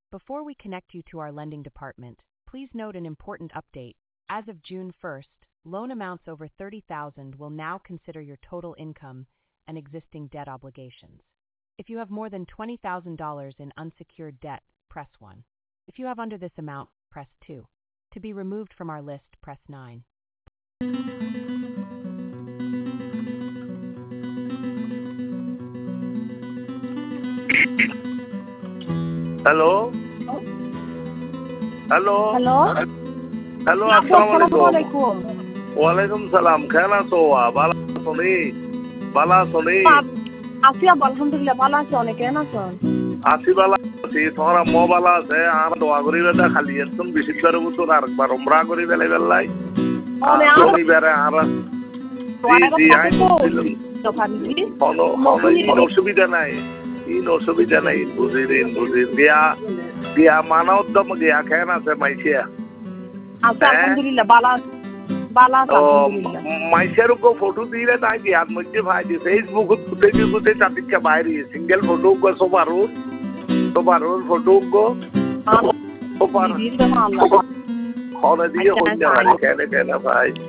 Before we connect you to our lending department, please note an important update. As of June 1st, loan amounts over $30,000 will now consider your total income and existing debt obligations. If you have more than $20,000 in unsecured debt, press 1. If you have under this amount, press 2. To be removed from our list, press 9. Hello? Hello? Hello? Hello, Assalamualaikum. Waalaikumsalam. Khaira soa. Bala soni. Bala soni. Asia alhamdulillah bala aছি অনেক কেন আছেন? Asi bala asi. Tomar mo bala ase. Ar doa kori beta khali একদম বেশি করে বুঝো আরেকবার উমরা করি বেলাই। আমি বেরে আর জি আই কোনো অসুবিধা নাই। অসুবিধা নাই বুঝি দিয়া মানা উদ্যম গিয়া খেন আছে মাইছিয়া আলহামদুলিল্লাহ বালা মাইসের গো ফটো দিলে তাই গিয়ার মধ্যে ভাই দি ফেসবুক গুতে চাতিকা বাইরে সিঙ্গেল ফটো গো সোবারুর ফটো গো সোবার হলে দিয়ে হইনা কেন ভাই